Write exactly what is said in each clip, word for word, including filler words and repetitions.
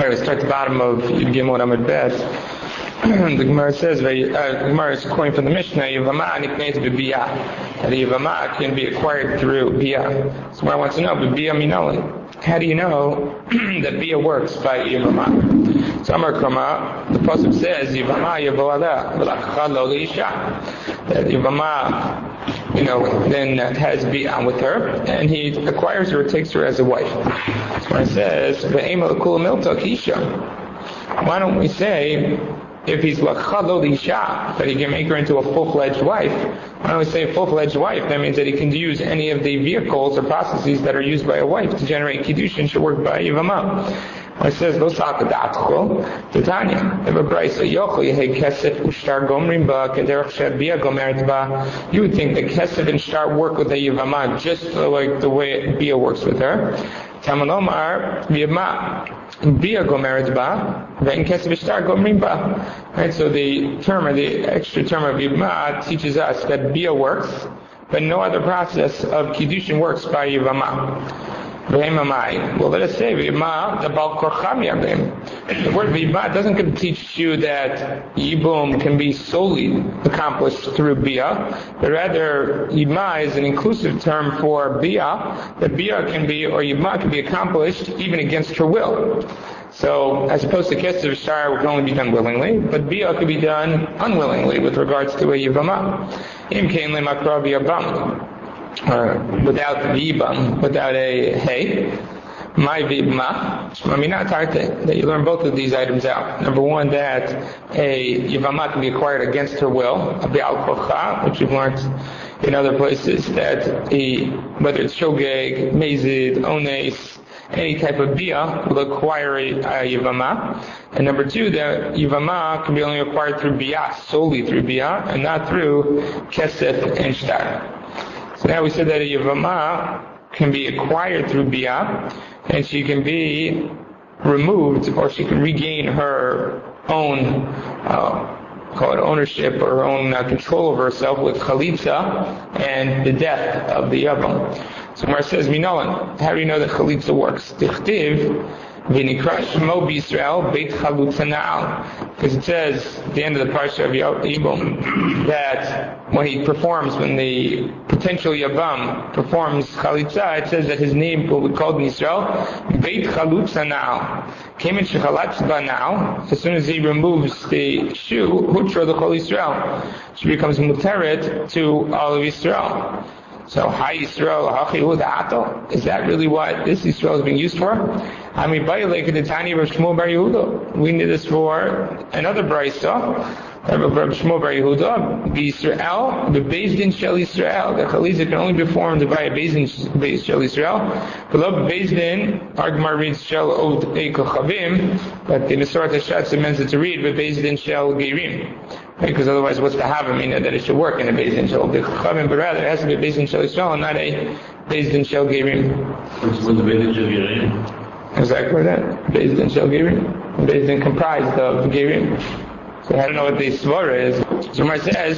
All right, we start at the bottom of Yud Gimel Amud Bet. The Gemara says, uh, the Gemara is quoting from the Mishnah, Yivama nikneit b'biyah. That Yivama can be acquired through biyah. So I want to know, b'biyah minoli. How do you know that biyah works by Yivama? So Amar Krama, the pasuk says, Yivama yavo aleh, v'lakcha lo leisha. That Yivama, you know, then has biyah with her, and he acquires her, takes her as a wife. So it says, v'ema l'kula milta kisha. Why don't we say, if he's lachalo l'isha, that he can make her into a full-fledged wife? Why don't we say a full-fledged wife? That means that he can use any of the vehicles or processes that are used by a wife to generate kiddushin should work by Yivama. When it says, lo sa'akadatcho, Titania, if a brayso yochel yehei kesef ushtar gomrim ba, kederach she'biyah gomeret ba, you would think that kesef and shtar work with a Yivama just like the way biyah works with her. Tamalomar, Yivama, biyah gomeret ba, ve'in kesef ushtar gomrim ba. Right, so the term, or the extra term of Yivama teaches us that biyah works, but no other process of kiddushin works by Yivama. Well, let us say V'yima, the Baal Korcham Yabim. The word V'yima doesn't teach you that Yibum can be solely accomplished through Biyah, but rather Yima is an inclusive term for Biyah, that Biyah can be, or Yima can be accomplished even against her will. So, as opposed to Kesef Shar, can only be done willingly, but Biyah could be done unwillingly with regards to a Yivama. Im Kein Lemakra Biyabam. Uh, without vibam, without a hey, my vibma, shmamina tarte. That you learn both of these items out. Number one, that a yivama can be acquired against her will, a bi'al kocha, which we've learned in other places, that a, whether it's shogeg, mezid, ones, any type of biyah will acquire a, a yivama. And number two, that yivama can be only acquired through biyah, solely through biyah, and not through kesef and shtar. So now we said that a Yivama can be acquired through Biyah, and she can be removed, or she can regain her own, uh, call it ownership, or her own uh, control over herself with Chalitza and the death of the Yavam. So Mar says, Minolan, how do you know that Chalitza works? Tichtiv, V'nikra Shmo b'Yisrael Beit Chalutza Na'al. Because it says at the end of the parsha of Yibum that when he performs, when the potential Yavam performs Chalitza, it says that his name will be called in Israel Beit Chalutza Na'al. Came in Shechalatz Ba'Na'al. As soon as he removes the shoe, Hutra the Chol Yisrael, she becomes muteret to all of Israel. So, Hi Yisrael, Hachi Huda is that really what this Yisrael is being used for? I mean, by like the tiny Rav Shmuel Bar Yehuda, we need this for another brayso. Rav Shmuel Bar Yehuda, the Yisrael, the Beis Din Shel Yisrael. The Chalitza can only be formed by a Beis Din Shel Yisrael. Below Beis Din, Argmar reads Shel Od Eikochavim, but the Mesorat Hashatz means it to read, but Beis Din Shel Geirim. Because otherwise, what's the have mean that it should work in a Beis Din Shel Geirim, but rather it has to be a Beis Din Shel Yisrael, not a Beis Din Shel Geirim. What's the Beis Din Shel Geirim? Exactly that. Beis Din Shel Geirim. Beis Din comprised of Geirim. So I don't know what the svara is. So Mar says,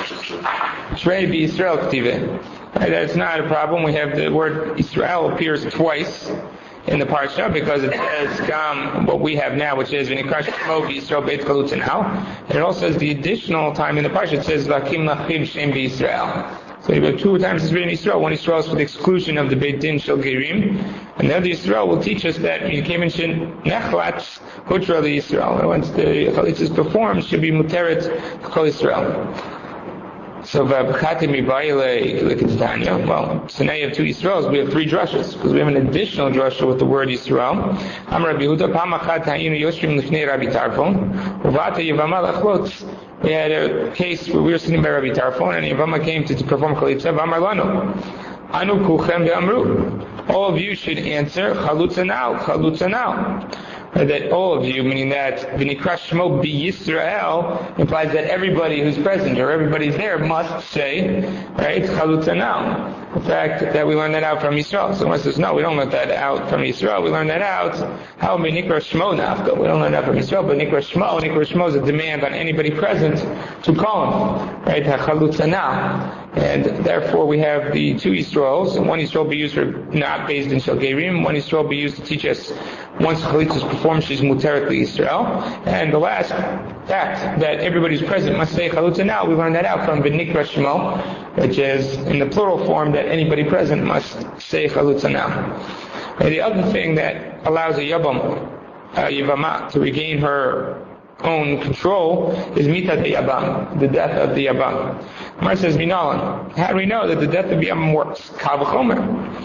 Shrei b'Yisrael k'tiveh. Right, that's not a problem. We have the word Israel appears twice in the parsha because it says come what we have now, which is V'nikra Shmo b'Yisrael Beit Chalutza Na'al. And it also says the additional time in the parsha it says Lakim Lachim Shem b'Yisrael. So you have two times it's written Yisrael. One Yisrael is for the exclusion of the Beit Din Shel Geirim, and the other Yisrael will teach us that when you came in Nechlatz Hutra the Yisrael. Once the Chalitza is performed, should be muteret to Kol Yisrael. So v'abchatim yibayile l'ketanya. Well, so now you have two Yisraels. We have three drushes because we have an additional drusha with the word Yisrael. Am Rabbi Yehuda pamachat hayinu yoshvim lifnei Rabbi Tarfon uvata yivama lachlotz. We had a case where we were sitting by Rabbi Tarfon and Yivama came to, to perform Chalitza. V'amar lanu anu kuchem ve'amru. All of you should answer Chalutza now, Chalutza now. That all of you, meaning that V'nikra Shmo b'Yisrael implies that everybody who's present or everybody's there must say, right, Chalutza now. In fact, that we learn that out from Yisrael. So one says, no, we don't learn that out from Yisrael. We learn that out, how V'nikra Shmo nafka. We don't learn that from Yisrael, but Nikra Shmo, Nikra Shmo is a demand on anybody present to call him, right, Chalutza now. And therefore we have the two Yisraels, and one Yisrael be used for not based in Shel Geirim, one Yisrael be used to teach us once chalitza is performed, she's muteret l'Yisrael. And the last act that everybody's present must say chalitza now, we learned that out from V'nikra Shmo, which is in the plural form that anybody present must say chalitza now. And the other thing that allows a yabam, a yivama, to regain her own control is mitat yabam, the death of the yabam. Mar says, Minalan, how do we know that the death of the yabam works? Kal v'chomer.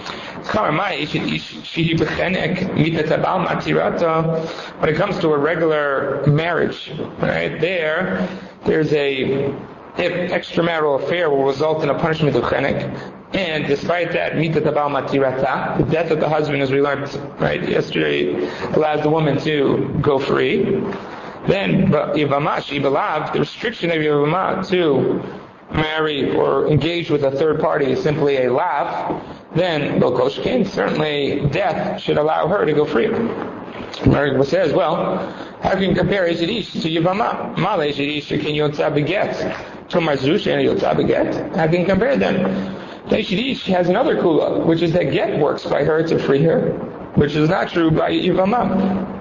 When it comes to a regular marriage, right, there, there's a extramarital affair will result in a punishment of chenek. And despite that, mitat abal matirata, the death of the husband, as we learned right yesterday, allows the woman to go free. Then, yivama she belav, the restriction of yivama to marry or engage with a third party is simply a lav. Then, Lokoshkin, certainly death should allow her to go free. Meragba says, well, how can you compare Eshedish to Yivama? Mala Eshedish can yotza beget. Tomar Zush and yotza beget. How can you compare them? Eshedish has another kula, which is that get works by her to free her, which is not true by Yivama.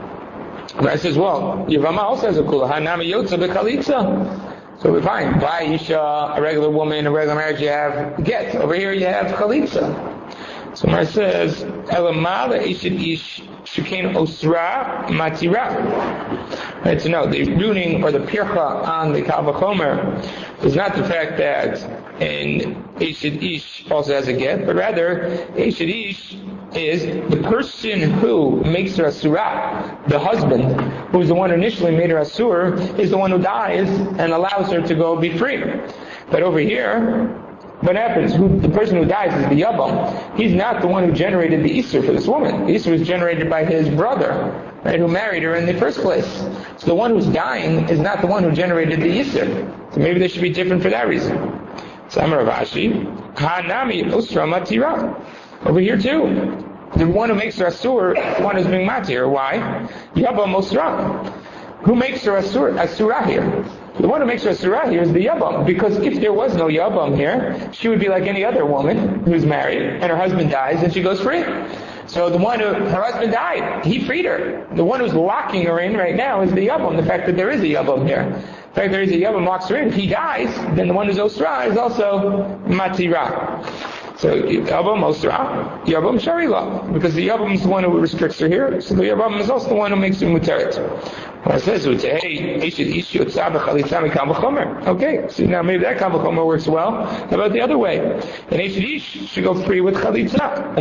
I says, well, Yivama also has a kula. Hanami yotza bechalitza. So we find by Isha, a regular woman, a regular marriage, you have get. Over here you have chalitza. So Mar says, Elamala Ishid Ish Shukain Osra Matira. Right, so no, the ruining or the pircha on the Kal V'chomer is not the fact that an Ishid Ish also has a get, but rather Ishid Ish is the person who makes her asura, the husband, who is the one who initially made her asur, is the one who dies and allows her to go be free. But over here, what happens? Who, the person who dies is the Yabam. He's not the one who generated the Isur for this woman. The Isur was generated by his brother, right, who married her in the first place. So the one who's dying is not the one who generated the Isur. So maybe they should be different for that reason. So Amar Ravashi, Hanami Usra Matira. Over here too. The one who makes her Asur, the one who's being Matir. Why? Yabam Usra. Who makes her Asur, Asura here? The one who makes her Asura here is the Yabam, because if there was no Yabam here, she would be like any other woman who's married, and her husband dies, and she goes free. So the one who, her husband died, he freed her. The one who's locking her in right now is the Yabam, the fact that there is a Yabam here. The fact there is a Yabam locks her in. If he dies, then the one who's Osra is also Matira. So Yabam Osra, Yabam Sharila, because the Yabam is the one who restricts her here, so the Yabam is also the one who makes her Muteret. Well, it says, hey, okay, so now maybe that Kal V'chomer works well. How about the other way? An Eishet Ish should go free with Chalitza.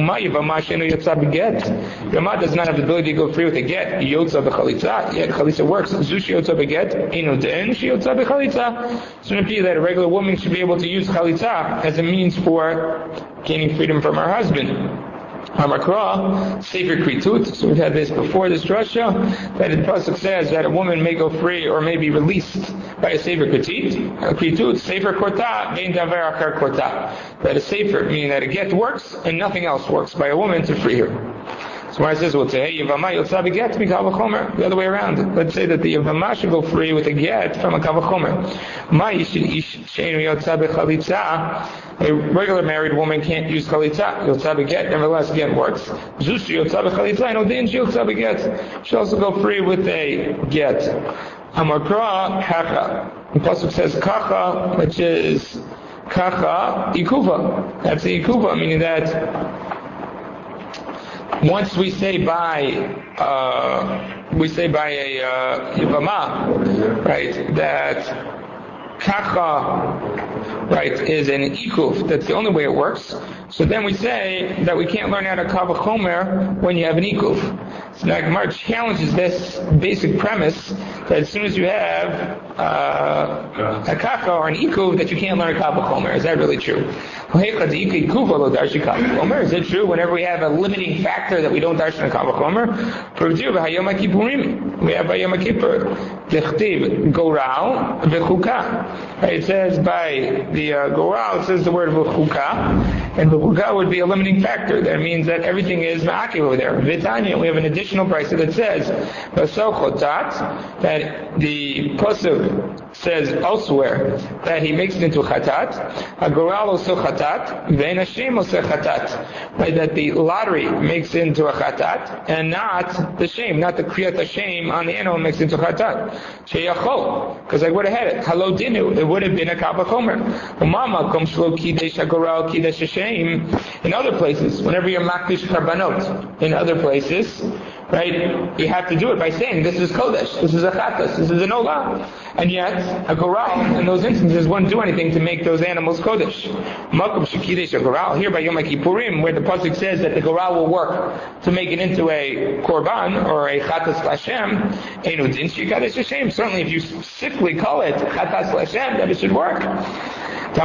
Yavama does not have the ability to go free with a get. Yotza b'Chalitza. Yet Chalitza works. Zush Yotza b'get. Eino den she Yotza b'Chalitza. So it appears that a regular woman should be able to use Chalitza as a means for gaining freedom from her husband. Hamakra, Sefer Kritut, so we've had this before this drasha, that the Pasuk says that a woman may go free or may be released by a Sefer Kritut, Kritut, Sefer Korta, Bein Davar Achar Korta. That a Sefer, meaning that a get works and nothing else works by a woman to free her. So when it says, well, hey, Yavama Yotza b'get mi Kal V'chomer, the other way around. Let's say that the Yavama should go free with a get from a Kal V'chomer. Ma Yishid Ish Sheinu Yotza b'Chalitza. A regular married woman can't use Chalitza. Yotza b'get, nevertheless, get works. Zush Yotza b'Chalitza, and Odin she Yotza b'get. She also go free with a get. Amakra Kacha. The Pasuk says Kacha, which is Kacha Ikuva. That's the Ikuva, meaning that once we say by, uh, we say by a uh, Yivama, right, that Kacha, right, is an Ikuv. That's the only way it works. So then we say that we can't learn how to Kal V'chomer when you have an Ikuv. So now Gemara challenges this basic premise that as soon as you have uh, a Kacha or an Ikuv, that you can't learn a Kal V'chomer. Is that really true? Is it true whenever we have a limiting factor that we don't darshan a Kal V'chomer? We have by Yom Kippur, L'chtiv Gorau V'chuka. It says by the the uh, Goral, it says the word v'chuka, and v'chuka would be a limiting factor. That means that everything is ma'akiv over there. V'tanya, we have an additional price that says v'so chotat, that the pasuk says elsewhere that he makes it into chatat. Hagoral also chatat, ve'en Hashem also chatat. Right, that the lottery makes it into a chatat, and not the shame, not the kriyat Hashem on the animal makes it into chatat. Sheyachol, because I would have had it. Halo dinu, it would have been a kal v'chomer. Umama kom shlo kidesh hagoral kidesh Hashem. In other places, whenever you're makdish karbanot, in other places, right, you have to do it by saying this is kodesh, this is a chatas, this is an olah. And yet, a goral, in those instances, wouldn't do anything to make those animals kodesh. Makom shekidesh a goral, here by Yom Kippurim, where the pasuk says that the goral will work to make it into a korban, or a chatas l'Hashem, enu din shekadesh Hashem. Certainly if you specifically call it chatas l'Hashem, that it should work. So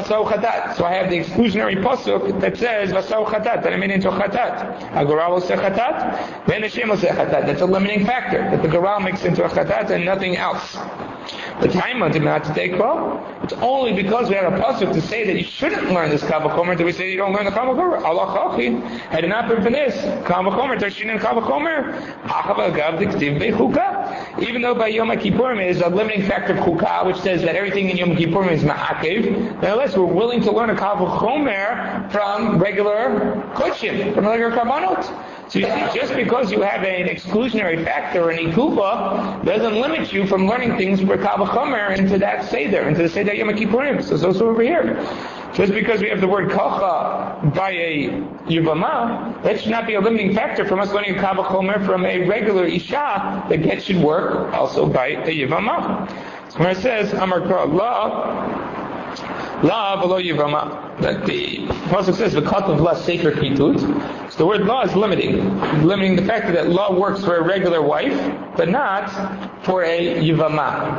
I have the exclusionary pasuk that says vasau chatat, that I made into chatat. A goral will say chatat, then Hashem will say chatat. That's a limiting factor, that the goral makes into a chatat and nothing else. The time did not to take well. It's only because we have a pasuk to say that you shouldn't learn this kal v'chomer that we say you don't learn the kal v'chomer. Allah chachi, had it not been for this kal v'chomer, tarshin and kal v'chomer, achav agav diktiv bechuka. Even though by Yom Kippurim is a limiting factor of chukah, which says that everything in Yom Kippurim is ma'akev, nonetheless we're willing to learn a kal v'chomer from regular kodesh, from regular karbanot. So you see, just because you have an exclusionary factor, an ikuba, doesn't limit you from learning things for kal v'chomer into that seder, into the seder Yom Kippurim. So it's also over here. Just because we have the word kocha by a yivama, that should not be a limiting factor from us learning a kal v'chomer from a regular isha. The get should work also by a yivama. So when it says Amar Allah, La v'lo yivama, that the pasuk says the cut of la sefer kitut. So the word law is limiting, limiting the fact that law works for a regular wife, but not for a yivama.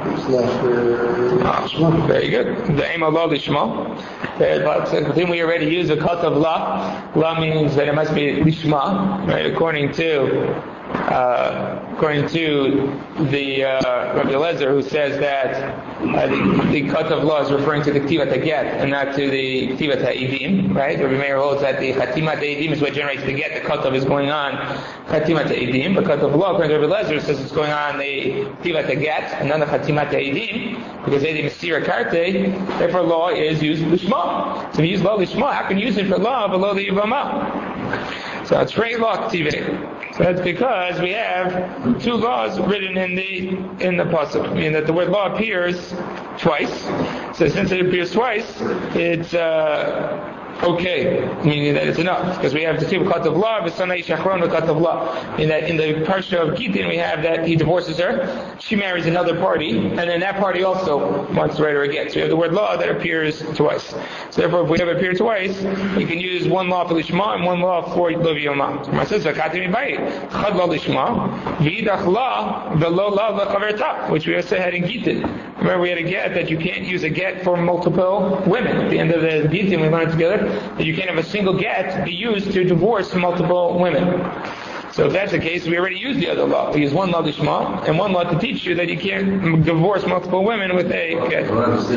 Oh, very good. The aim of law lishma. But then we already use the cut of la. La means that it must be lishma, right? According to. Uh, according to the uh, Rabbi Eliezer, who says that uh, the, the cut of law is referring to the ktivat haget and not to the ktivat ha'edim, right? Rabbi Meir holds that the chatimat ha'edim is what generates the get. The cut of is going on chatimat ha'edim. The cut of law, according to Rabbi Eliezer, says it's going on the ktivat haget and not the chatimat ha'edim, because edim is sira karte. Therefore, law is used lishma. So if you use law lishma, how can you use it for law below the yivama? So it's rei law ktiveh. So that's because we have two laws written in the in the pasuk, meaning that the word law appears twice. So since it appears twice, it's uh, okay, meaning that it's enough, because we have the two cut of law, v'sanai shachron cut of law. In that in the parsha of Gitin, we have that he divorces her, she marries another party, and then that party also wants to write her a get. So we have the word law that appears twice. So therefore, if we have it appear twice, we can use one law for lishma and one law for loviyoma. My sister, katimi bayit, chad law lishma, v'idach law v'lo law v'chaverta, which we also had in Gitin. Remember, we had a get that you can't use a get for multiple women. At the end of the Gitin, we learned together that you can't have a single get be used to divorce multiple women. So if that's the case, we already used the other law. We use one law lishma and one law to teach you that you can't divorce multiple women with a get.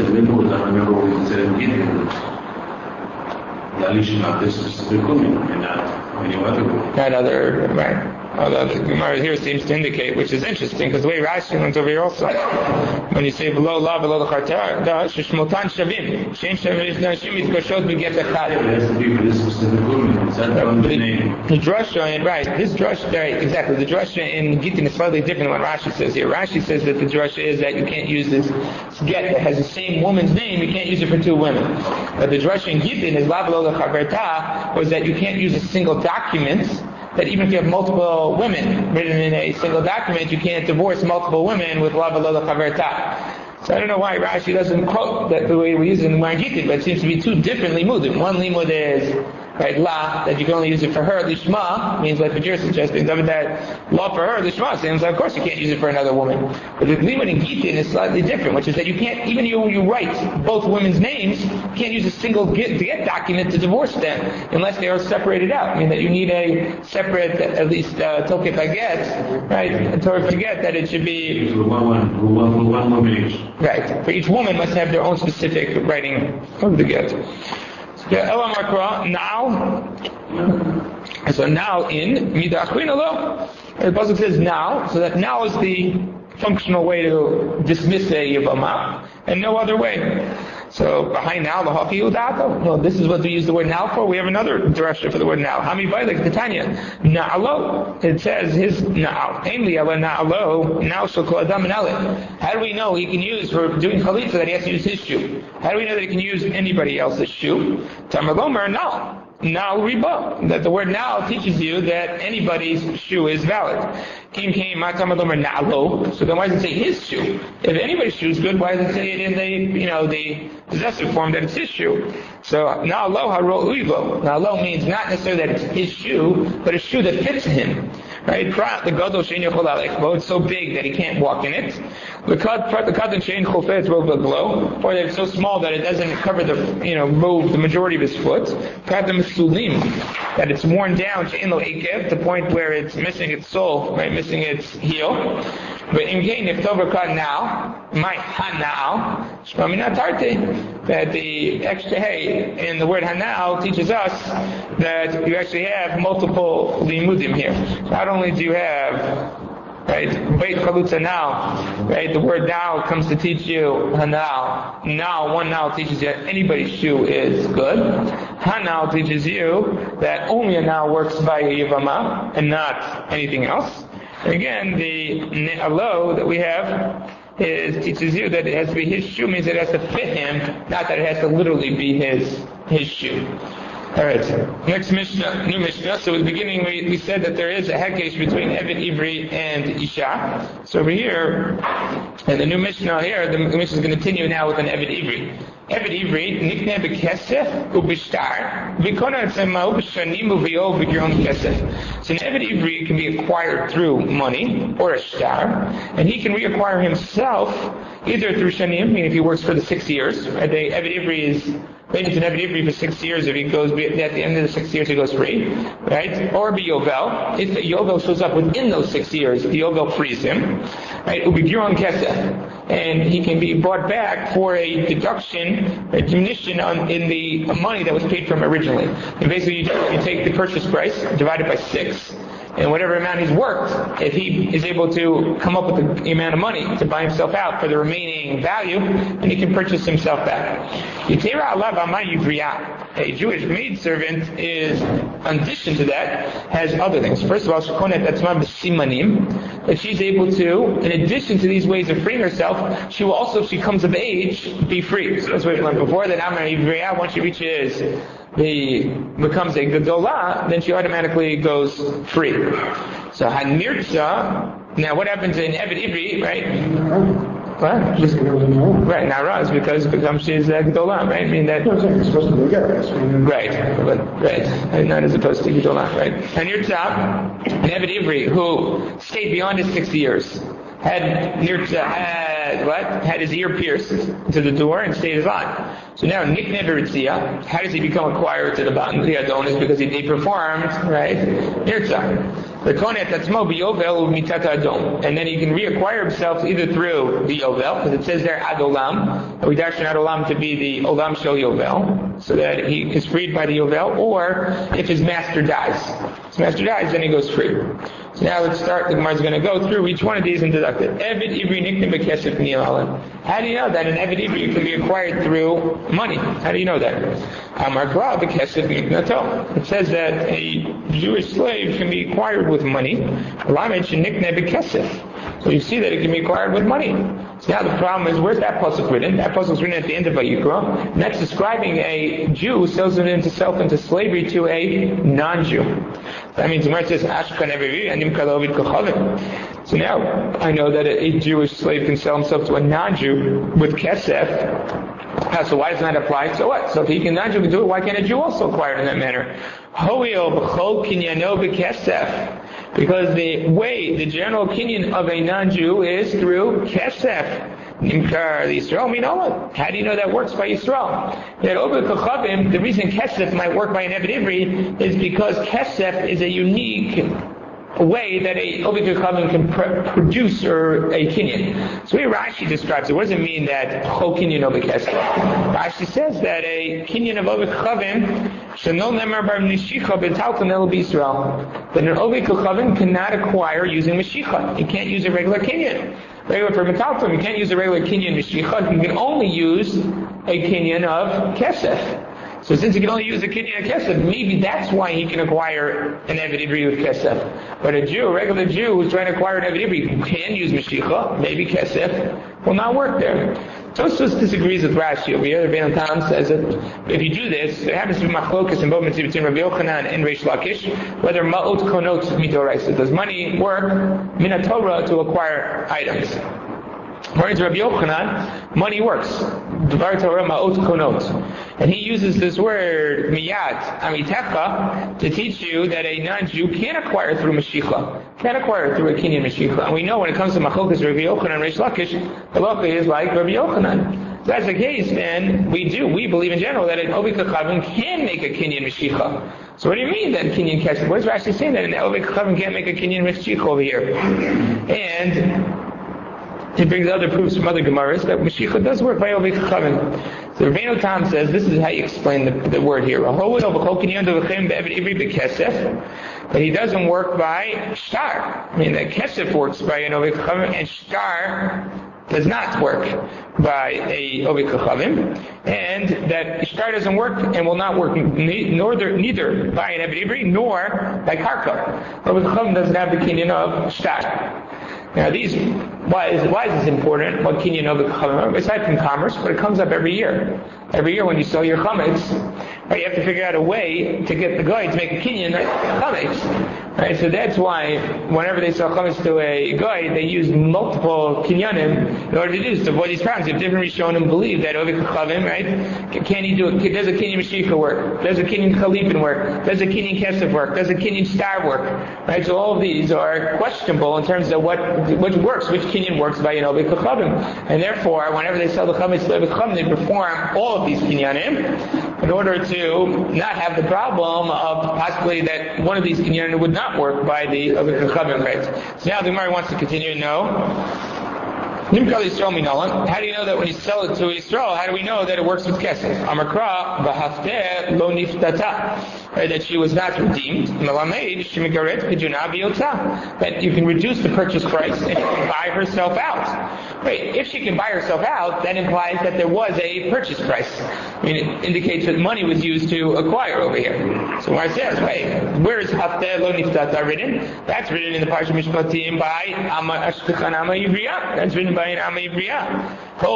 That other, right. Although the Gemara here seems to indicate, which is interesting, because the way Rashi learns over here also, when you say below la, below the charter, the shishmotan shavim, shem shavim nashim itkoshot beget echad. The drasha, right? This drasha, right? Exactly. The drasha in Gitin is slightly different than what Rashi says here. Rashi says that the drasha is that you can't use this get that has the same woman's name. You can't use it for two women. But the drasha in Gitin is la below the chaverta was that you can't use a single document. That even if you have multiple women written in a single document, you can't divorce multiple women with la v'lo chaverta. So I don't know why Rashi doesn't quote that the way we use it in the Gitin, but it seems to be two different limudim. One limud is right? La, that you can only use it for her. Lishma means like what you're suggesting. That law for her, Lishma seems like, of course you can't use it for another woman. But the limit in Gitin is slightly different, which is that you can't, even you you write both women's names, you can't use a single get, get document to divorce them unless they are separated out. I mean that you need a separate, at least uh, Tokef Haget, right? A Tokef Haget that it should be right. For each woman must have their own specific writing of the get. Now, so now in Midachrina lo, the pasuk says now, so that now is the functional way to dismiss a Yavama, and no other way. So behind now, the Hafi Udato. No, this is what we use the word now for. We have another direction for the word now. Hami Bailik Titania. Na'alo. It says his now. Namely, Allah Na'alo. Now Shokol Adam and Ale. How do we know he can use for doing Chalitza that he has to use his shoe? How do we know that he can use anybody else's shoe? Tamalomer, no. Now riba. That the word now teaches you that anybody's shoe is valid. Kim came matamadomer na'lo. So then why does it say his shoe? If anybody's shoe is good, why does it say it in the you know the possessive form that it's his shoe? So na'lo haro uivo. Na'lo means not necessarily that it's his shoe, but a shoe that fits him. Right? The gadol shein yochol alechbo. It's so big that he can't walk in it. The katan shein chofetz rovaglo, or that it's so small that it doesn't cover the you know move the majority of his foot. Katan mesulim, that it's worn down shein lo ekev, the point where it's missing its sole, right, missing its heel. But in gain if overcut now, my hanao, shmamina tarte, that the extra hey in the word hanao teaches us that you actually have multiple limudim here. Not only do you have right, Beit Chalutza now, right, the word now comes to teach you hanao. Now, one now teaches you that anybody's shoe is good. Hanao teaches you that only a now works by a yivama and not anything else. And again, the ne'alo that we have is, teaches you that it has to be his shoe, means it has to fit him, not that it has to literally be his his shoe. Alright, next Mishnah, new Mishnah. So at the beginning we, we said that there is a hekesh between Evet Ivri and Isha. So over here, in the new Mishnah here, the Mishnah is going to continue now with an Evet Ivri. Evet Ivri, nikne bekesef ubishtar, vikona tzema ubishanim uviyol b'giron kesef. So an Evet Ivri can be acquired through money, or a shtar, and he can reacquire himself either through shanim, meaning if he works for the six years, right? The Evet Ivri is Maybe it's an Evet Ivri for six years. If he goes at the end of the six years, he goes free, right? Or be Yovel. If the Yovel shows up within those six years, the Yovel frees him, right? Ubigiron kesef, and he can be brought back for a deduction, a diminution on in the money that was paid for him originally. And basically, you, you take the purchase price, divide it by six. And whatever amount he's worked, if he is able to come up with the amount of money to buy himself out for the remaining value, then he can purchase himself back. A Jewish maidservant is, in addition to that, has other things. First of all, that she's able to, in addition to these ways of freeing herself, she will also, if she comes of age, be free. So that's what we learned before, that Amar Ivriya, once she reaches the becomes a Gedolah, then she automatically goes free. So Hanirza, now what happens in Evet Ivri, right? What? Right, Nara is because it becomes she's a Gedolah, right? I mean that. No, it's supposed to be a guess. Right, but right, and not as opposed to Gedolah, right? Hanirza, an Evet Ivri who stayed beyond his six years, had Nirza had what? Had his ear pierced to the door and stayed on. So now Nick Neveritzia, how does he become acquired to the the Adonis? Because he, he performed, right? Nirza. The Konet Tatzmo B'Yovel Mitata Adom. And then he can reacquire himself either through the Yovel, because it says there Adolam, we darshan Adolam to be the Olam Shel Yovel, so that he is freed by the Yovel, or if his master dies. If his master dies, then he goes free. So now let's start, the Gemara is going to go through each one of these and deduct it. Evet Ivri Niknim Bekesef Niyalan. How do you know that an Evet Ivri can be acquired through money? How do you know that? Amar Kla Bekesef Niknato. It says that a Jewish slave can be acquired with money. Lamed Shenikne Bekesef. So you see that it can be acquired with money. So now the problem is, where's that pasuk written? That pasuk is written at the end of Vayikra, and that's describing a Jew who sells himself into slavery to a non-Jew. That means Gemara says, so now I know that a Jewish slave can sell himself to a non-Jew with kesef. Uh, so why does that apply? So what? So if he can, non-Jew can do it, why can't a Jew also acquire it in that manner? Because the way, the general opinion of a non-Jew is through kesef. Yisrael, we know what? How do you know that works by Yisrael? That over Kachavim, the reason kesef might work by an Eved Ivri is because kesef is a unique way that a Ovid Kachavim can pr- produce or a kinyan. So here Rashi describes it. What does it mean that Chol kinyan Ovid Kesef? Rashi says that a kinyan of Ovid Kachavim Shanol Nemer Bar Mishicha B'Talton El B'Yisrael. That an Ovid Kachavim cannot acquire using Mishicha. You can't use a regular kinyan. Regular for Metalton, you can't use a regular kinyan Mishicha. You can only use a kinyan of Kesef. So since he can only use a kinyan of kesef, maybe that's why he can acquire an Eved Ivri with kesef. But a Jew, a regular Jew who's trying to acquire an Eved Ivri who can use Mashiach, maybe kesef, will not work there. Tosfos disagrees with Rashi over here. The Rebbeinu Tam says that if you do this, it happens to be machlokas and both between Rabbi Yochanan and Reish Lakish, whether ma'ot konot mitoraisa. Does money work min Torah to acquire items? According to Rabbi Yochanan, money works. Dvar Torah ma'ot konot. And he uses this word, miyat amitecha, to teach you that a non-Jew can acquire through Mashiach, can acquire through a kinyan Mashiach. And we know when it comes to Machokas, Rabbi Yochanan and Reish Lakish, the Lakish is like Rabbi Yochanan. If that's the case, then we do, we believe in general that an Ovid Kachavim can make a kinyan Mashiach. So what do you mean that kinyan kesef? What is Rashi saying that an Ovid Kachavim can't make a kinyan Mashiach over here? And he brings other proofs from other Gemaras that Mashiach does work by Ovid Kachavim. So Rebbeinu Tam says this is how you explain the, the word here. But he doesn't work by shtar. I mean, that kesef works by an Ovid Kachavim, and shtar does not work by a Ovid Kachavim, and that shtar doesn't work and will not work nor neither by an Eved Ivri nor by karka. Ovid Kachavim doesn't have the kinyan of shtar. Now these, why is, why is this important? What kinyan of the chametz? Aside from commerce, but it comes up every year. Every year when you sell your chametz, right, you have to figure out a way to get the guy to make a kinyan chametz. Right, so that's why whenever they sell chametz to a guy, they use multiple kinyanim in order to do this, to avoid these problems. If different Rishonim believe that Ovid Kachavim, right, can he do it? Does a kinyan Mashiach work? Does a kinyan Chalipin work? Does a kinyan Kesef work? Does a kinyan Star work? Right, so all of these are questionable in terms of what which works, which kinyan works by an Ovid Kachavim, and therefore, whenever they sell the chametz to Ovid Kachavim, they perform all of these kinyanim in order to not have the problem of possibly that one of these kinyanim would not work by the Ovid Kachavim, right? So now the Gemara wants to continue. No. How do you know that when you sell it to Yisrael, how do we know that it works with kesef? Amakra b'hafteh lo niftata. That she was not redeemed. That you can reduce the purchase price and buy herself out. Wait, if she can buy herself out, that implies that there was a purchase price. I mean, it indicates that money was used to acquire over here. So when it says, wait, where is hafteh lo niftata written? That's written in the Parsha Mishpatim by Ama Ashkechan Ama Ivriya. That's written by an Ama Ivriya.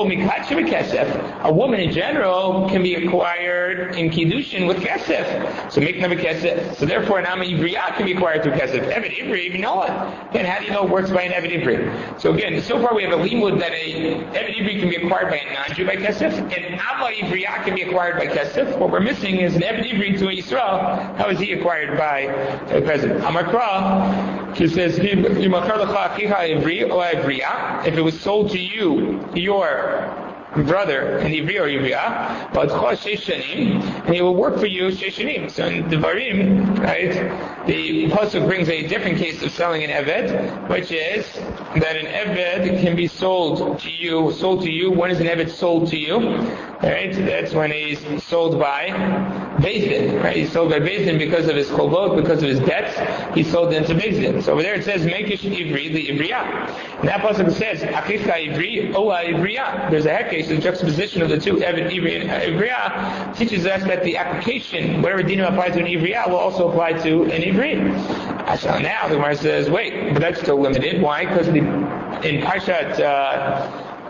A woman in general can be acquired in Kiddushin with kesef. So mikna b'kesef. So therefore an Ama Ivriya can be acquired through kesef. Eved Ivri, you know it. Again, how do you know it works by an Eved Ivri? So again, so far we have a limud that a Eved Ivri can be acquired by a non-Jew by kesef, and Ama Ivriya can be acquired by kesef. What we're missing is an Eved Ivri to Yisrael. How is he acquired by a peasant? Amakra, she says, if it was sold to you, your brother, an Ivri or Ivriya, but and he will work for you Sheshanim. So in Devarim, right, the Pasuk brings a different case of selling an Eved, which is that an Eved can be sold to you, sold to you. When is an Eved sold to you? Right, that's when he's sold by Beis Din, right? He's sold by Beis Din because of his chovot, because of his debts. He's sold into Beis Din. So over there it says Mekish Ivri the Ivriya. And that pasuk says Achicha Ivri Ola Ivriya. There's a hekesh, the juxtaposition of the two Eved Ivri and Ivriya teaches us that the application, whatever dinim applies to an Ivriya, will also apply to an Ivri. So now the Gemara says, wait, but that's still limited. Why? Because the, in Parshat. Uh,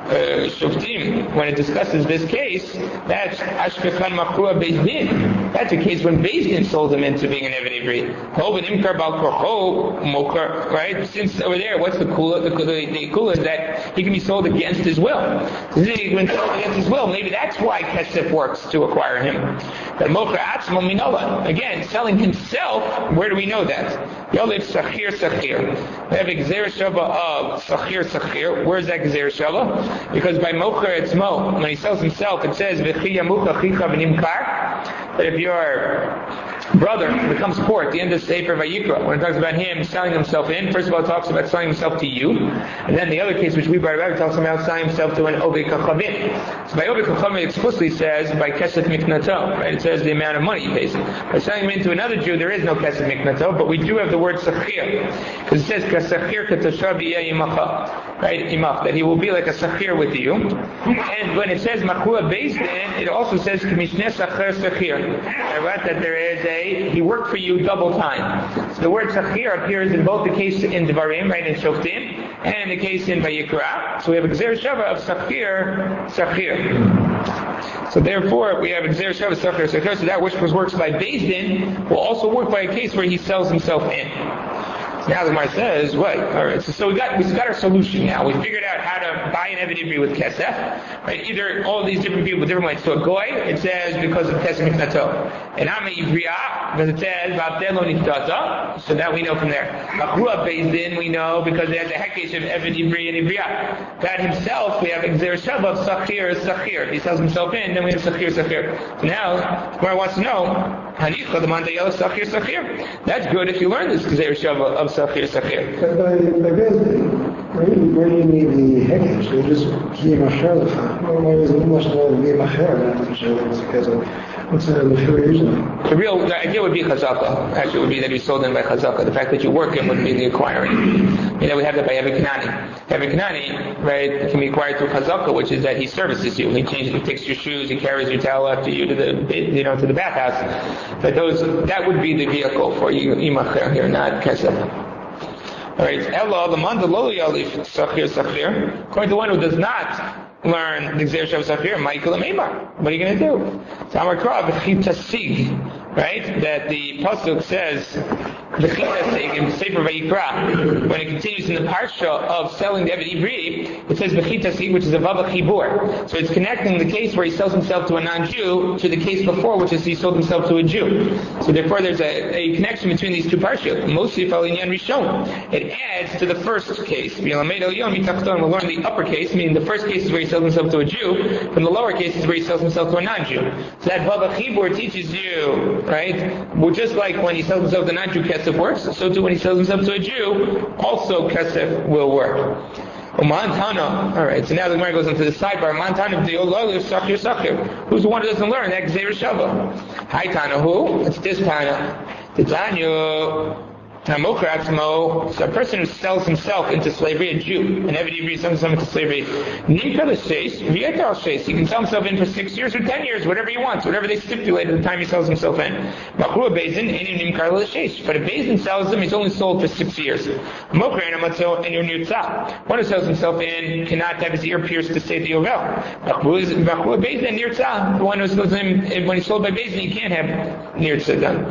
uh, Shoftim, when it discusses this case, that's Ashkechan Machua Beis Din. That's a case when Beis Din sold him into being an Eved Ivri. Hov and Imkar Bal Korcho Mokar, right? Since over there, what's the kula? The, the, the kula is that he can be sold against his will. Since he's been sold against his will, maybe that's why Kesef works to acquire him. But Mokar Atzmo Minola, again, selling himself, where do we know that? Yoliv Sachir Sachir. We have Gzer Shava of Sachir Sachir. Where's that Gzer Shava? Because by Mocher Etzmo, when he sells himself, it says V'chi Yamucha Chicha V'nimkar. That if your brother becomes poor at the end of Sefer Vayikra, when it talks about him selling himself in, first of all it talks about selling himself to you, and then the other case which we brought about, it talks about selling himself to an Oved Kachavim. So by Oved Kachavim it explicitly says by Kesef Miknato, right? It says the amount of money he pays. By selling him into another Jew, there is no Kesef Miknato, but we do have the word Sachir, because it says Kasachir Katashav Yimacha, right? Imach, that he will be like a Sachir with you. And when it says Machua Beis Din, it also says Kamishne Sachir Sachir. I read that there is a, he worked for you double time. So the word Sachir appears in both the case in Devarim, right, in Shoftim, and in the case in Vayikra. So we have Gzer Shava of Sachir, Sachir. So therefore, we have Gzer Shava, Sachir, Sachir. So that which works by Beis Din will also work by a case where he sells himself in. Now the Gemara says, what? All right. So, so we got we got our solution now. We figured out how to buy an Eved Ivri with Kesef. Right? Either all these different people with different ways. So a Goy, it says because of Kesef Miknato. And Ama Ivriya, because it says Vavdelo Niftata. So that we know from there. Machua Beis Din, we know because it has a hekesh of Eved Ivri and Ivriya. That himself, we have Gzer Shava of Sachir Sachir. If he sells himself in, then we have Sachir Sachir. So now, the Gemara wants to know, Hanicha the Mandayel Sachir Sachir. That's good if you learn this Gzer Shava of Sachir Sachir. But by, by Beis Din, where, where do you need the hekesh? You just Ki Macher Lecha. Why is it much more Ki Macher? Because of what's the Mechir usually? The real, the idea would be Chazaka. Actually, it would be that he sold in by Chazaka. The fact that you work him would be the acquiring. You know, we have that by Eved Kanani. Eved Kanani, right, can be acquired through Chazaka, which is that he services you. He changes, he takes your shoes, he carries your towel after you to the, you know, to the bathhouse. But those, that would be the vehicle for you, Imacher here, not Kesef. Alright, Ella, the man, the loli alif, Sachir, Sachir. According to one who does not learn the Gzer Shav Sachir, Michael Amemar. What are you going to do? So Amar Krav, Chitasig, right? That the Pasuk says, the Chitasig in Sefer Vayikra, when it continues in the Parsha of selling the Eved Ivri, it says Chitasig, which is a Vava Chibur. So it's connecting the case where he sells himself to a non-Jew to the case before, which is he sold himself to a Jew. So therefore there's a, a connection between these two Parshas. Mostly Falinyan Rishon. It adds to the first case. We'll learn the upper case, meaning the first case is where he sells himself to a Jew, from the lower case is where he sells himself to a non-Jew. So that Bava Chibur teaches you, right? Well, just like when he sells himself to a non-Jew, Kesef works, so too when he sells himself to a Jew, also Kesef will work. Montana. Alright, so now the Gemara goes into the sidebar. Montana of the Olol of Sachir Sachir. Who's the one who doesn't learn that Gzer Shava? Hi Tana, who? It's this Tana. The Tanya. So a person who sells himself into slavery, a Jew, an Eved Ivri sells himself into slavery, he can sell himself in for six years or ten years, whatever he wants, whatever they stipulate at the time he sells himself in. But a Beis Din sells him, he's only sold for six years. One who sells himself in cannot have his ear pierced to say the Yovel. The one who sells him, when he's sold by Beis Din, he can't have Nirtza done.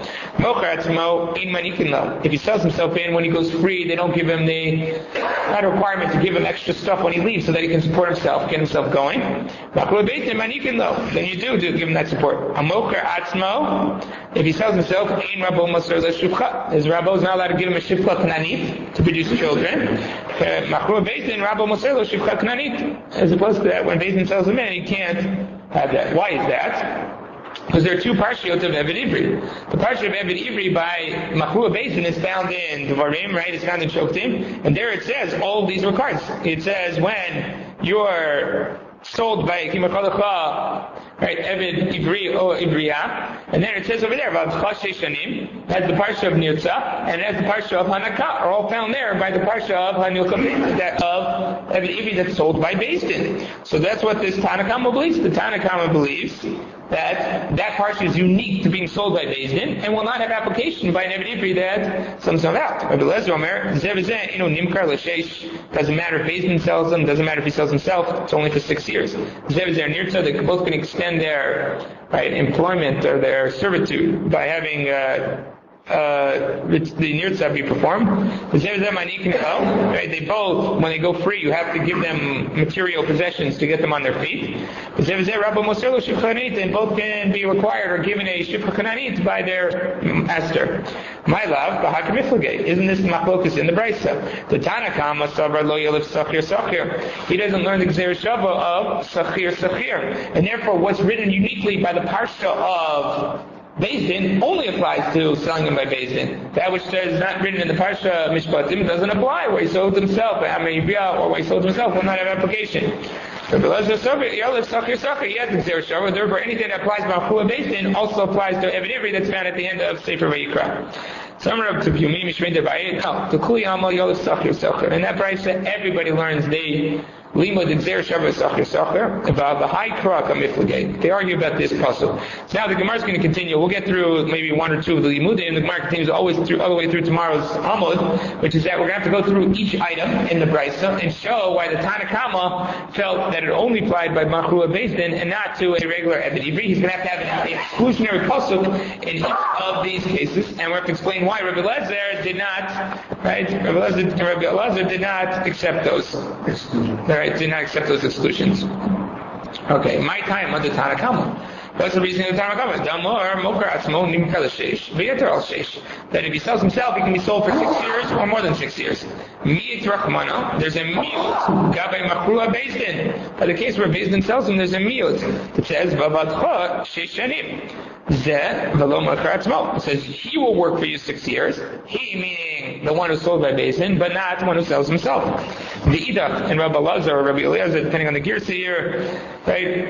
If he sells himself in, when he goes free, they don't give him the, not a requirement to give him extra stuff when he leaves so that he can support himself, get himself going. Then you do, do give him that support. If he sells himself, his rabbo is not allowed to give him a shivcha knanit to produce children. As opposed to that, when Beis Din sells him in, he can't have that. Why is that? Because there are two parshiot of Eved Ivri. The parsha of Eved Ivri by Machua Beis Din is found in Devarim, right? It's found in Shoftim. And there it says all of these records. It says when you're sold by Kimachalacha, right, Eved Ivri or Ivriya, And then it says over there, Vavcha Sheishanim, has the parsha of Nirtza, and it has the parsha of Hanaka, are all found there by the parsha of Hanilcha, that of Eved Ivri that's sold by Beis Din. So that's what this Tanakama believes. The Tanakama believes that that parsha is unique to being sold by Beis Din and will not have application by an Eved Ivri that sells them out. Rabbi Lezer Omer, Zeh v'zeh, you know, Nimkar l'sheish, doesn't matter if Beis Din sells them, doesn't matter if he sells himself, it's only for six years. Zeh v'zeh Nirtza, they both can extend their right, employment or their servitude by having uh, uh, the nirtza be performed. Right? They both, when they go free, you have to give them material possessions to get them on their feet. And both can be required or given a shifcha kananit by their master. My love, isn't this machlokus in the brisa? The Tanakama savar lo yelif sachir sachir. He doesn't learn the gzeir shava of sachir sachir, and therefore what's written uniquely by the parsha of Beis Din only applies to selling him by Beis Din. That which is not written in the parsha Mishpatim doesn't apply where he sold himself, or where he sold himself will not have application. He has the gzeir shava. Therefore, anything that applies to Machua Beis Din also applies to Eved Ivri that's found at the end of Sefer Vayikra. Some are up to Yumim Mishmein Debayit. No, to Kuli Amal Yolif Sachir Sachir. And that brisa everybody learns they Lima the Gzeir Shava Sachir Sachir about the high krak amifligate. They argue about this puzzle. So now the Gemara is going to continue. We'll get through maybe one or two of the Limudim, and the Gemara continues always through all the way through tomorrow's Amud, which is that we're going to have to go through each item in the brisa and show why the Tanakama felt that it only applied by Machua Beis Din and not to a regular Eved Ivri. He's going to have to have an exclusionary pasuk in each of these cases, and we have to explain why Rabbi Lezer did not, right? Rabbi Lezer, Rabbi Lezer did not accept those. Right, did not accept those exclusions. Okay, my time under Tanakama. What's the reason of the Tanakama? Damor mokar atzmo nimkar l'sheish v'yeter al sheish. That if he sells himself, he can be sold for six years or more than six years. Mi'it rachmana. There's a miut gabay machrua Beis Din. By the case where Beis Din sells him, there's a miut that says v'avadcha sheish shanim. Zeh v'lo mokar atzmo. It says he will work for you six years. He meaning the one who's sold by Beis Din, but not the one who sells himself. The idach and Rabbi Lazar or Rabbi Eliezer, depending on the girsa here, right?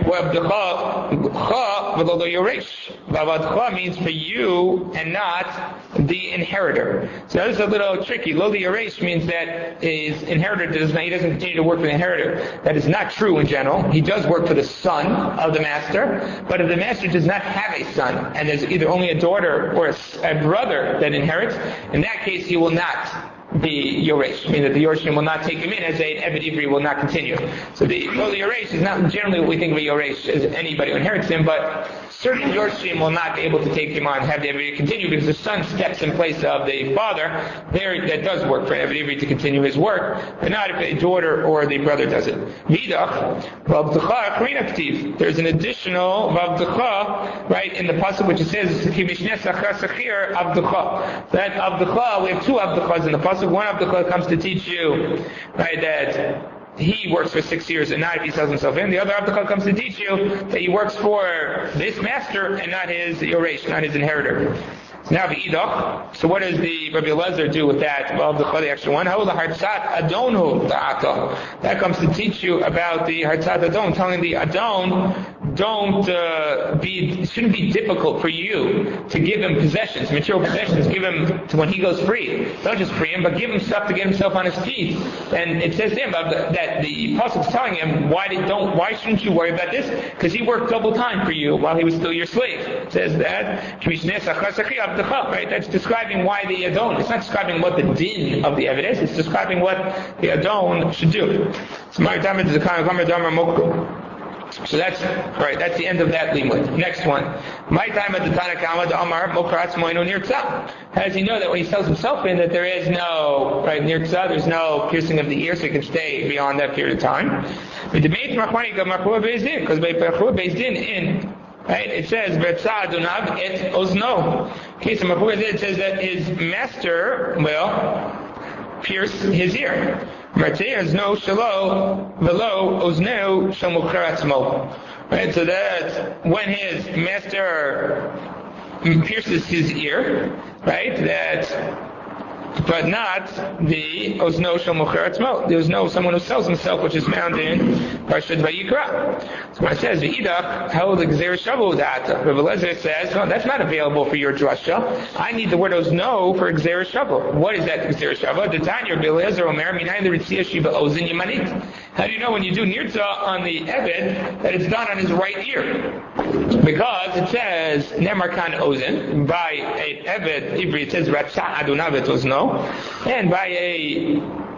V'avadcha v'lo yoresh. V'avadcha means for you and not the inheritor. So this is a little tricky. Lo yoresh means that his inheritor does not, he doesn't continue to work for the inheritor. That is not true in general. He does work for the son of the master, but if the master does not have a son, and there's either only a daughter or a, a brother that inherits, in that case he will not be Yoresh, meaning that the Yoreshim will not take him in as a Eved Ivri will not continue. So the Yoresh is not generally what we think of a Yoresh as anybody who inherits him, but certain Yoreshim will not be able to take him on, have the Eved Ivri continue, because the son steps in place of the father. There, that does work for Eved Ivri to continue his work, but not if a daughter or the brother does it. Vidach, Vavducha, Karina Ktiv. There's an additional Vavducha, right, in the pasuk which it says, Kimishne Sachar Sachir Avducha. That Avducha, we have two Avduchas in the pasuk. One Avducha comes to teach you, right, that he works for six years and not if he sells himself in. The other Avducha comes to teach you that he works for this master and not his Yoresh, not his inheritor. Now the idach. So what does the Rabbi Eliezer do with that? Well, the, the extra one. How the hartzat adonu ta'ata? That comes to teach you about the hartzat adon, telling the adon, don't uh, be. It shouldn't be difficult for you to give him possessions, material possessions. Give him to when he goes free. Don't just free him, but give him stuff to get himself on his feet. And it says to him that the apostle is telling him, why did don't? Why shouldn't you worry about this? Because he worked double time for you while he was still your slave. It says that. Right? That's describing why the Adon. It's not describing what the din of the evidence. It's describing what the Adon should do. So So that's right. That's the end of that limud. Next one. My time at the Tanakama, the Amar Mokratz Moinu Nirtza. How does he know that when he sells himself in that there is no right Nirtza? There's no piercing of the ear, so he can stay beyond that period of time. Because by Machua Beis Din in. Right? It says, V'etza adonav et ozno. Okay, so Machua it says that his master will pierce his ear. Martei no shalo velo ozneu shel mokar atzmo. Right? So that when his master pierces his ear, right? That but not the ozno shel mokar atzmo. There's no someone who sells himself, which is found in Parshas Vayikra. So when it says V'idach, how the Gzeir Shavu that Rabbi Eliezer says, no, that's not available for your drasha. I need the word ozno for Gzeir Shavu. What is that Gzeir Shavu? The Tanya Rabbi Eliezer Omer Minayin the Ritzia Shiva Ozin Yamanit. How do you know when you do nirtza on the Eved that it's done on his right ear? Because it says Nemar Kan Ozen by a Eved Ivri it says Ratza Adunavet Ozno, and by a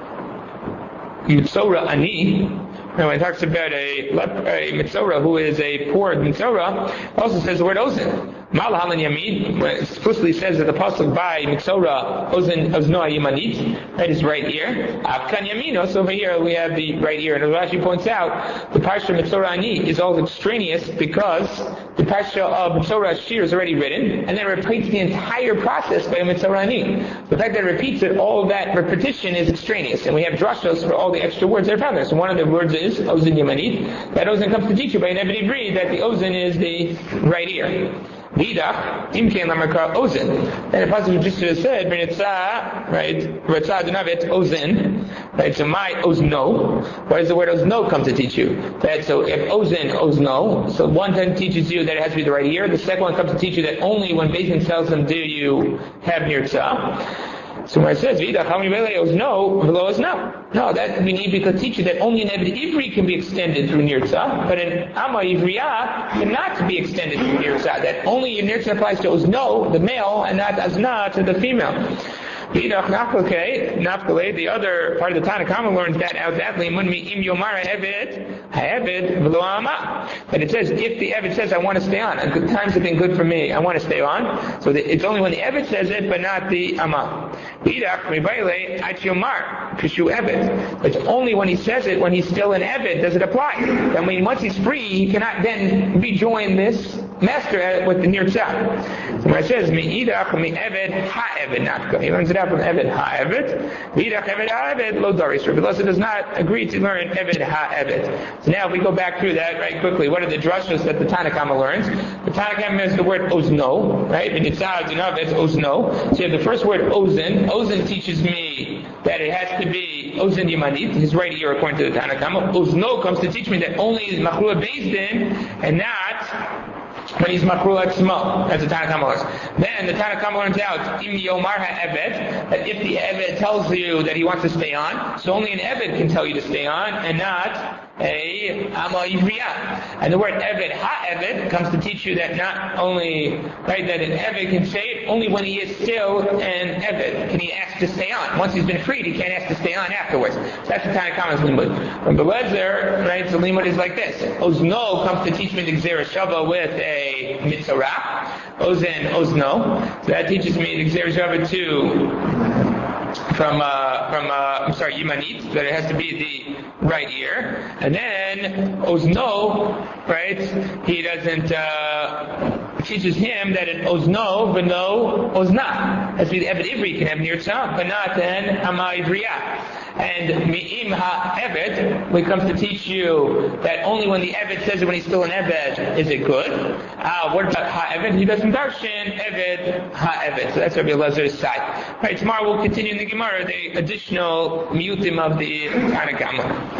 Mitzora Ani. Now, when it talks about a, a Mitzora who is a poor Mitzora, it also says the word Ozen. Malhalan Yamin, when it explicitly says that the pasuk by Mitzora Ozen Ozno Yamanit, that is right ear. Afkan Yaminos, over here we have the right ear. And as Rashi points out, the Parsha Mitzora Ani is all extraneous because the Parsha of Mitzora Ashir is already written, and then it repeats the entire process by Mitzora Ani. The fact that it repeats it, all of that repetition is extraneous, and we have drashos for all the extra words that are found there. So one of the words is Ozen Yamanit. That Ozen comes to teach you by an Ebed Ivri that the Ozen is the right ear. Vidach, Imkein Lamarka Ozen. Then the passage just said, B'nitzah, right, Ratzah Dunavet Ozen, right, so my Ozno. Why does the word Ozno come to teach you? Right, so if Ozen, Ozno, so one then teaches you that it has to be the right ear, the second one comes to teach you that only when Beis tells them do you have Nirtzah. So when it says Vidach, how many velayos no, velos no. No, that we need to teach you that only an Eved Ivri can be extended through Nirtzah, but an Amma Ivriya cannot be extended through Nirtzah. That only Nirtzah applies to Ozno, the male, and not Azna to the female. Vidach Nafkale, Nafkale, the other part of the Tanna Kama learns that out that Munmi Im Yomar Eved, Eved V'lo Amma. But it says if the Eved says I want to stay on, and good times have been good for me, I want to stay on. So the, it's only when the Eved says it, but not the Amma. Vidach Mibayle Ach Yomar Kishu Eved. It's only when he says it when he's still an Eved does it apply. I mean, once he's free, he cannot then rejoin this master with the Nirtzah. So when it says Mi'idach Mi Eved Ha Eved Nafka, he learns it out from Eved Ha-Eved. Vidach Eved Ha-Eved Lo Daris. Rabbi Eliezer does not agree to learn Eved Ha-Eved. So now if we go back through that right quickly, what are the drashos that the Tanna Kama learns? The Tanna Kama has the word Ozno, right? V'nitzah Adunavet Ozno. So you have the first word Ozen. Ozen teaches me that it has to be Ozen Yamanit, his right ear according to the Tanna Kama. Ozno comes to teach me that only is Machrua Beis Din and not when he's Makrul Atzmo, as the Tanna Kama learns. Then the Tanna Kama learns out, Im Yomar HaEved, that if the Eved tells you that he wants to stay on, so only an Eved can tell you to stay on, and not a Amma Ivriya. And the word Eved HaEved comes to teach you that not only, right, that an Eved can say it, only when he is still an Eved can he ask to stay on. Once he's been freed, he can't ask to stay on afterwards. So that's the Tanna Kama's limud. From Belezer, right, the limud is like this. Ozno comes to teach me the Gzeir Shava with a Mitzorah, Ozen, Ozno. So that teaches me the Gzeir Shava too. From, uh, from, uh, I'm sorry, Yimanit, that it has to be the right ear. And then, Ozno, right, he doesn't, uh, teaches him that an Ozno, V'no, Ozna. Has to be the Eved Ivri can have Nirtzah, but not an Amma Ivriya. And Mi'im HaEved, when it comes to teach you that only when the Eved says it when he's still an Eved, is it good? Uh, what about HaEved? He doesn't darshan Eved HaEved. So that's Rabbi Elazar's side. Alright, tomorrow we'll continue in the Gemara, the additional mutim of the Tanna Kama.